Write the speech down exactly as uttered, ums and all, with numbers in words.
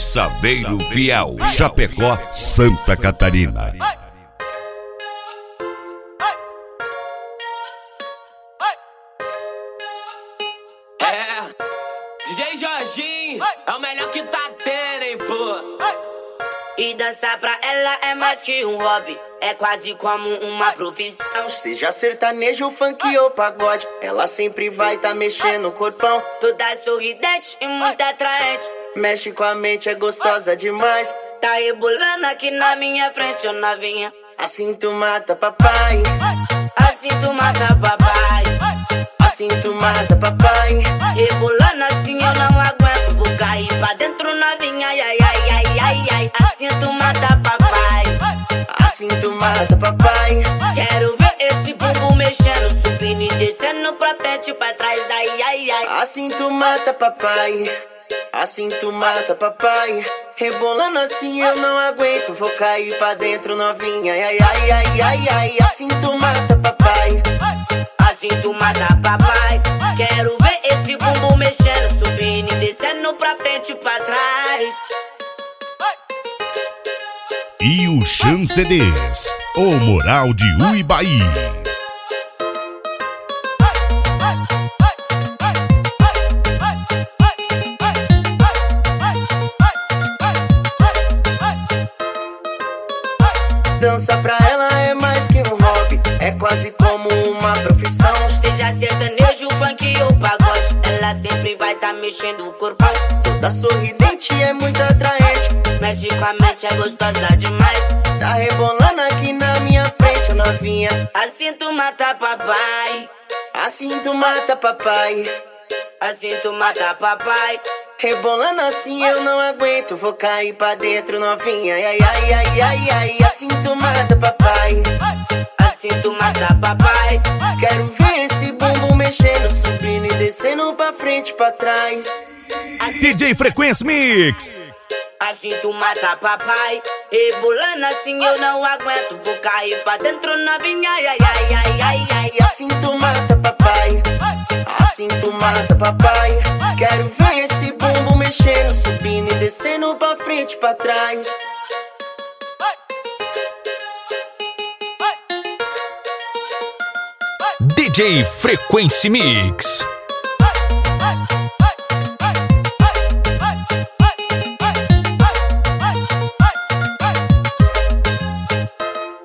Saveiro Fiel, Chapecó, Santa Catarina. É, D J Jorginho é o melhor que tá tendo, hein, pô. E dançar pra ela é mais que um hobby, é quase como uma profissão. Seja sertanejo, funk ou pagode, ela sempre vai tá mexendo o corpão. Toda sorridente e muito atraente, mexe com a mente, é gostosa demais. Tá rebolando aqui na minha frente, ô novinha. Assim tu mata papai, assim tu mata papai, assim tu mata papai. Rebolando assim eu não aguento, vou cair pra dentro novinha. Ai, ai, ai, ai, ai, ai. Assim tu mata papai, assim tu mata papai. Quero ver esse bumbum mexendo, subindo e descendo pra frente e pra trás. Ai, ai, ai. Assim tu mata papai, assim tu mata papai. Rebolando assim eu não aguento, vou cair pra dentro novinha. Ai, ai, ai, ai, ai. Assim tu mata papai, assim tu mata papai. Quero ver esse bumbum mexendo, subindo e descendo pra frente e pra trás. E o Chan C Ds, o Moral de Uibaí. Dança pra ela é mais que um hobby, é quase como uma profissão. Seja sertanejo, funk ou pagode, ela sempre vai tá mexendo o corpão. Toda sorridente é muito atraente, mexe com a mente, é gostosa demais. Tá rebolando aqui na minha frente, novinha. Assim tu mata papai, assim tu mata papai, assim tu mata papai. Rebolando assim eu não aguento, vou cair pra dentro novinha. Ai, ai, ai, ai, ai. Assim tu mata papai, assim tu mata papai. Quero ver esse bumbum mexendo, subindo e descendo pra frente e pra trás. Assim, D J Frequência Mix. Assim tu mata papai. Rebolando assim eu não aguento, vou cair pra dentro novinha. Ai, ai, ai, ai, ai, ai. Assim tu mata papai, assim tu mata papai. Quero ver esse bumbum mexendo, subindo e descendo pra frente e pra trás. D J Frequência Mix.